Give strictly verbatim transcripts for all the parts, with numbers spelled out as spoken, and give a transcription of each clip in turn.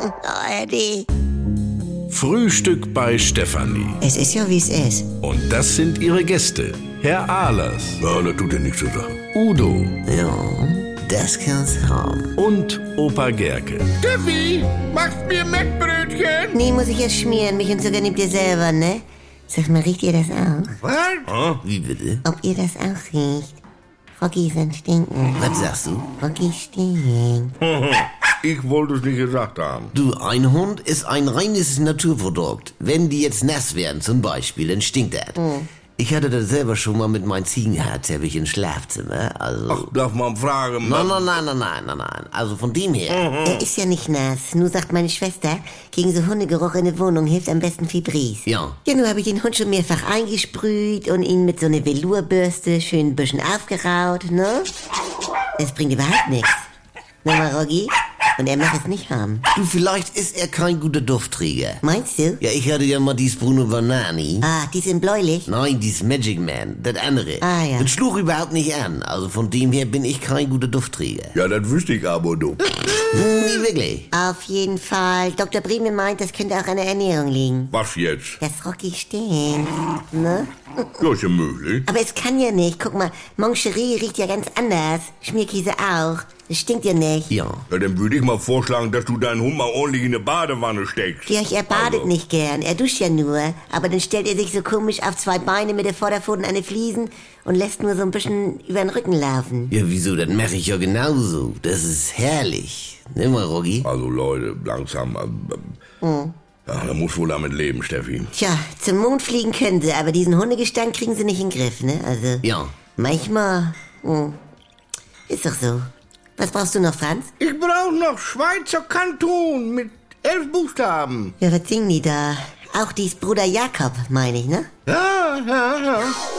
A R D. Frühstück bei Stefanie. Es ist ja, wie es ist. Und das sind ihre Gäste. Herr Ahlers. Ja, das tut ja nichts zu sagen. Udo. Ja, das kann's haben. Und Opa Gerke. Steffi, machst mir Mettbrötchen? Nee, muss ich erst schmieren. Mich und sogar nehmt ihr selber, ne? Sag mal, riecht ihr das auch? Was? Ah, Wie bitte? Ob ihr das auch riecht? Rocky ist ein Stinken. Was sagst du? Rocky stinkt. Ich wollte es nicht gesagt haben. Du, ein Hund ist ein reines Naturprodukt. Wenn die jetzt nass werden zum Beispiel, dann stinkt das. Mhm. Ich hatte das selber schon mal mit meinem Ziegenhaarteppich im Schlafzimmer. Also. Ach, darf man fragen? Nein, nein, nein, nein, nein, nein, nein. Also von dem her. Er ist ja nicht nass. Nur sagt meine Schwester, gegen so Hundegeruch in der Wohnung hilft am besten Fibris. Ja. Ja, nur habe ich den Hund schon mehrfach eingesprüht und ihn mit so einer Velourbürste schön ein bisschen aufgeraut, ne? Das bringt überhaupt nichts. Na mal, Rocky? Und er mag es nicht haben. Du, vielleicht ist er kein guter Duftträger. Meinst du? Ja, ich hatte ja mal dies Bruno Banani. Ah, die sind bläulich? Nein, dies Magic Man, das andere. Ah, ja. Das schlug überhaupt nicht an. Also von dem her bin ich kein guter Duftträger. Ja, das wüsste ich aber, du. Nie wirklich. Auf jeden Fall. Doktor Breme meint, das könnte auch an der Ernährung liegen. Was jetzt? Das Rocky stinkt, ne? Ja, ist ja möglich. Aber es kann ja nicht. Guck mal, Moncherie riecht ja ganz anders. Schmierkäse auch. Das stinkt ja nicht. Ja. Ja, dann würde ich mal vorschlagen, dass du deinen Hund mal ordentlich in eine Badewanne steckst. Georg, er badet Also. nicht gern. Er duscht ja nur. Aber dann stellt er sich so komisch auf zwei Beine mit der Vorderpfoten an die Fliesen und lässt nur so ein bisschen über den Rücken laufen. Ja, wieso? Das mache ich ja genauso. Das ist herrlich. Nimm mal, Rocky. Also Leute, langsam. Äh, äh, Ja, da muss wohl damit leben, Steffi. Tja, zum Mond fliegen können sie, aber diesen Hundegestank kriegen sie nicht in den Griff, ne? Also, Ja. manchmal, hm, ist doch so. Was brauchst du noch, Franz? Ich brauche noch Schweizer Kanton mit elf Buchstaben. Ja, was singen die da? Auch dies Bruder Jakob, meine ich, ne? Ja, ja, ja.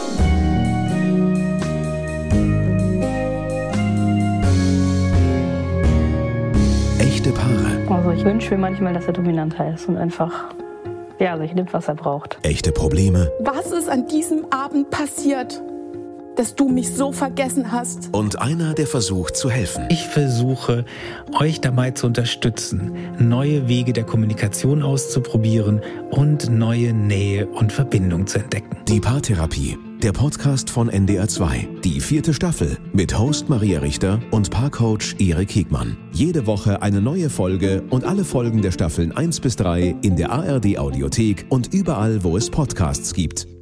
Echte Paare. Also ich wünsche mir manchmal, dass er dominanter ist und einfach, ja, sich nimmt, was er braucht. Echte Probleme. Was ist an diesem Abend passiert, dass du mich so vergessen hast? Und einer, der versucht zu helfen. Ich versuche, euch dabei zu unterstützen, neue Wege der Kommunikation auszuprobieren und neue Nähe und Verbindung zu entdecken. Die Paartherapie. Der Podcast von N D R zwei. Die vierte Staffel mit Host Maria Richter und Paarcoach Erik Hegmann. Jede Woche eine neue Folge und alle Folgen der Staffeln eins bis drei in der A R D Audiothek und überall, wo es Podcasts gibt.